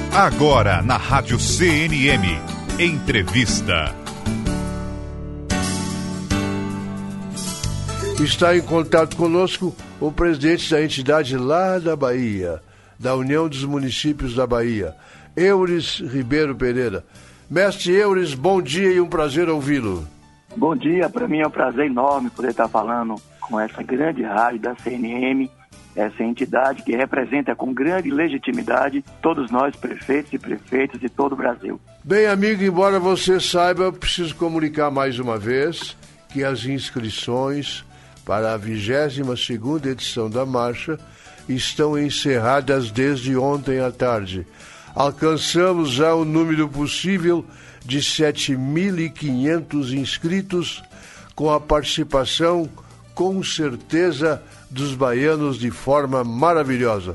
Agora na Rádio CNM, entrevista. Está em contato conosco o presidente da entidade lá da Bahia, da União dos Municípios da Bahia, Euris Ribeiro Pereira. Mestre Euris, bom dia e um prazer ouvi-lo. Bom dia, para mim é um prazer enorme poder estar falando com essa grande rádio da CNM, essa entidade que representa com grande legitimidade todos nós, prefeitos e prefeitas de todo o Brasil. Bem, amigo, embora você saiba, eu preciso comunicar mais uma vez que as inscrições para a 22ª edição da marcha estão encerradas desde ontem à tarde. Alcançamos já o número possível de 7.500 inscritos, com a participação, com certeza, dos baianos de forma maravilhosa.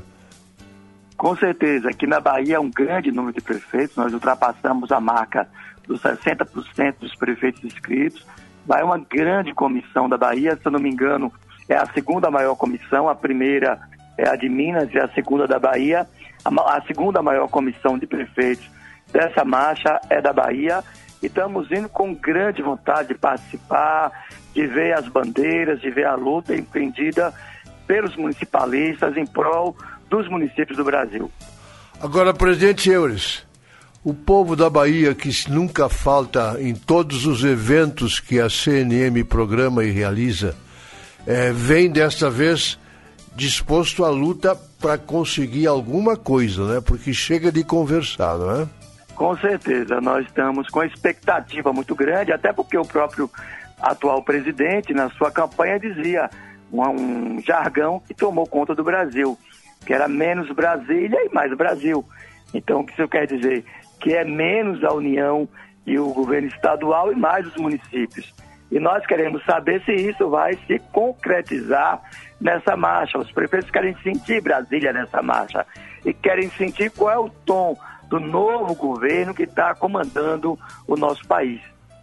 Com certeza, aqui na Bahia é um grande número de prefeitos, nós ultrapassamos a marca dos 60% dos prefeitos inscritos. Vai uma grande comissão da Bahia, se eu não me engano, é a segunda maior comissão, a primeira é a de Minas e a segunda da Bahia. A segunda maior comissão de prefeitos dessa marcha é da Bahia e estamos indo com grande vontade de participar, de ver as bandeiras, de ver a luta empreendida pelos municipalistas em prol dos municípios do Brasil. Agora, presidente Euris, o povo da Bahia, que nunca falta em todos os eventos que a CNM programa e realiza, vem desta vez disposto à luta para conseguir alguma coisa, né? Porque chega de conversar, não é? Com certeza, nós estamos com expectativa muito grande, até porque o próprio atual presidente, na sua campanha, dizia um jargão que tomou conta do Brasil, que era menos Brasília e mais Brasil. Então, o que isso quer dizer? Que é menos a União e o governo estadual e mais os municípios. E nós queremos saber se isso vai se concretizar nessa marcha. Os prefeitos querem sentir Brasília nessa marcha e querem sentir qual é o tom do novo governo que está comandando o nosso país.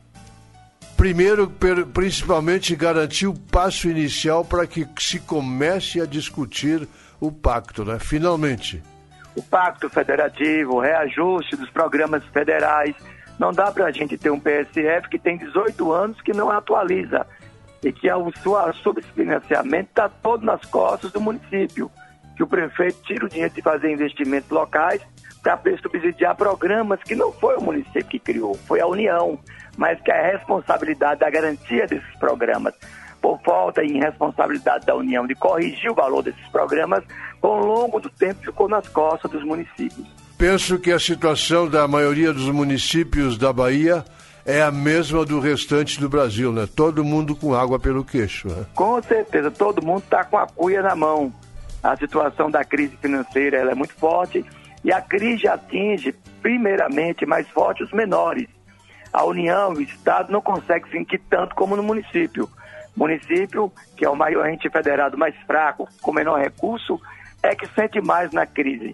Primeiro, principalmente, garantir o passo inicial para que se comece a discutir o pacto, né? Finalmente. O pacto federativo, o reajuste dos programas federais. Não dá para a gente ter um PSF que tem 18 anos que não atualiza e que o seu subfinanciamento está todo nas costas do município. Que o prefeito tira o dinheiro de fazer investimentos locais para subsidiar programas que não foi o município que criou, foi a União, mas que é a responsabilidade da garantia desses programas, por falta em responsabilidade da União de corrigir o valor desses programas, ao longo do tempo ficou nas costas dos municípios. Penso que a situação da maioria dos municípios da Bahia é a mesma do restante do Brasil, né? Todo mundo com água pelo queixo, né? Com certeza, todo mundo está com a cuia na mão. A situação da crise financeira ela é muito forte e a crise atinge, primeiramente, mais forte os menores. A União e o Estado não conseguem sentir tanto como no município. O município, que é o maior ente federado mais fraco, com menor recurso, é que sente mais na crise.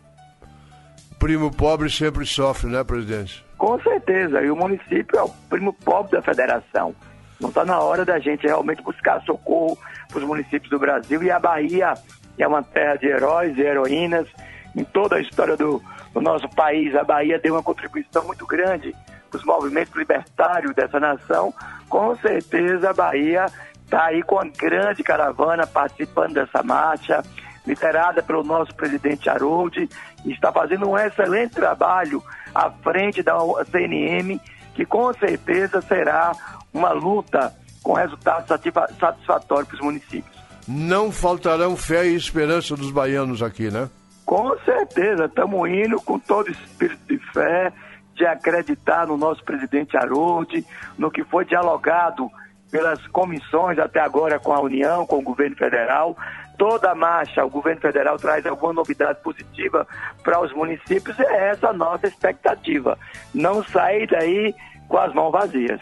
Primo pobre sempre sofre, né, presidente? Com certeza, e o município é o primo pobre da federação. Não está na hora da gente realmente buscar socorro para os municípios do Brasil. E a Bahia é uma terra de heróis e heroínas. Em toda a história do nosso país, a Bahia deu uma contribuição muito grande para os movimentos libertários dessa nação. Com certeza a Bahia está aí com uma grande caravana participando dessa marcha, liderada pelo nosso presidente Haroldo, e está fazendo um excelente trabalho à frente da CNM, que com certeza será uma luta com resultado satisfatório para os municípios. Não faltarão fé e esperança dos baianos aqui, né? Com certeza, estamos indo com todo espírito de fé, de acreditar no nosso presidente Haroldo, no que foi dialogado pelas comissões até agora com a União, com o governo federal. Toda a marcha, o governo federal traz alguma novidade positiva para os municípios e é essa a nossa expectativa. Não sair daí com as mãos vazias.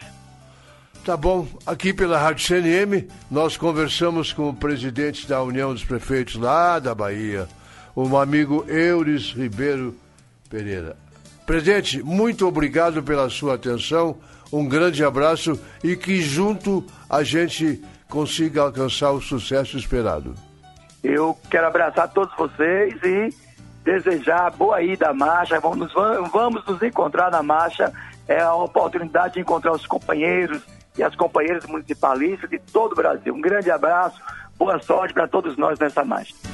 Tá bom, aqui pela Rádio CNM nós conversamos com o presidente da União dos Prefeitos lá da Bahia, o amigo Euris Ribeiro Pereira. Presidente, muito obrigado pela sua atenção, um grande abraço e que junto a gente consiga alcançar o sucesso esperado. Eu quero abraçar todos vocês e desejar boa ida à marcha, vamos nos encontrar na marcha, é a oportunidade de encontrar os companheiros e as companheiras municipalistas de todo o Brasil. Um grande abraço, boa sorte para todos nós nessa marcha.